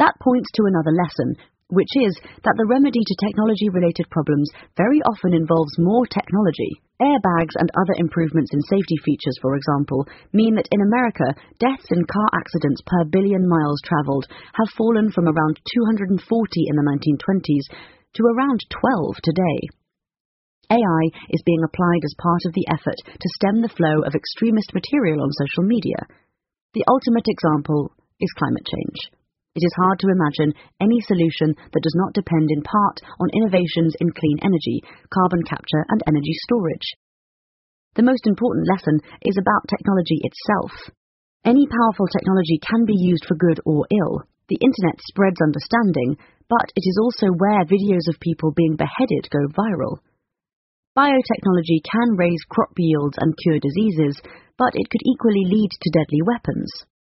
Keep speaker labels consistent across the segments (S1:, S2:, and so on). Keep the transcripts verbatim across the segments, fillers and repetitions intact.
S1: That points to another lesson, which is that the remedy to technology-related problems very often involves more technology. Airbags and other improvements in safety features, for example, mean that in America, deaths in car accidents per billion miles travelled have fallen from around two hundred forty in the nineteen twenties to around twelve today. A I is being applied as part of the effort to stem the flow of extremist material on social media. The ultimate example is climate change. It is hard to imagine any solution that does not depend in part on innovations in clean energy, carbon capture and energy storage. The most important lesson is about technology itself. Any powerful technology can be used for good or ill. The internet spreads understanding, but it is also where videos of people being beheaded go viral. Biotechnology can raise crop yields and cure diseases, but it could equally lead to deadly weapons.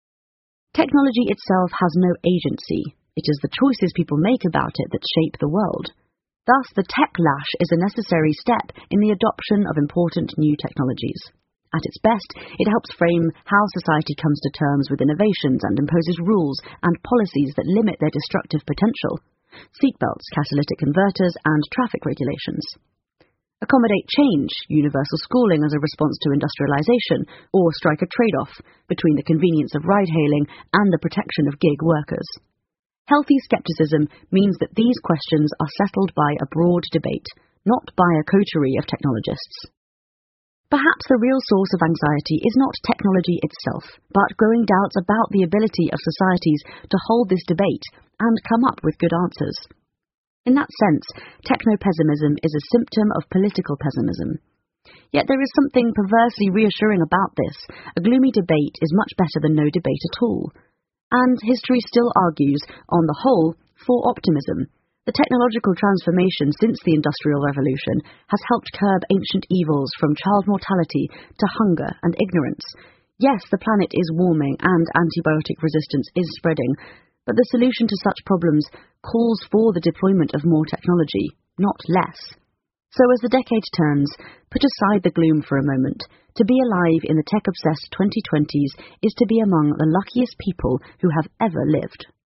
S1: Technology itself has no agency. It is the choices people make about it that shape the world. Thus, the tech lash is a necessary step in the adoption of important new technologies. At its best, it helps frame how society comes to terms with innovations and imposes rules and policies that limit their destructive potential. Seatbelts, catalytic converters, and traffic regulations. Accommodate change, universal schooling as a response to industrialization, or strike a trade-off between the convenience of ride-hailing and the protection of gig workers. Healthy skepticism means that these questions are settled by a broad debate, not by a coterie of technologists. Perhaps the real source of anxiety is not technology itself, but growing doubts about the ability of societies to hold this debate and come up with good answers. In that sense, techno-pessimism is a symptom of political pessimism. Yet there is something perversely reassuring about this. A gloomy debate is much better than no debate at all. And history still argues, on the whole, for optimism. The technological transformation since the Industrial Revolution has helped curb ancient evils from child mortality to hunger and ignorance. Yes, the planet is warming and antibiotic resistance is spreading, but the solution to such problems calls for the deployment of more technology, not less. So as the decade turns, put aside the gloom for a moment. To be alive in the tech-obsessed twenty twenties is to be among the luckiest people who have ever lived.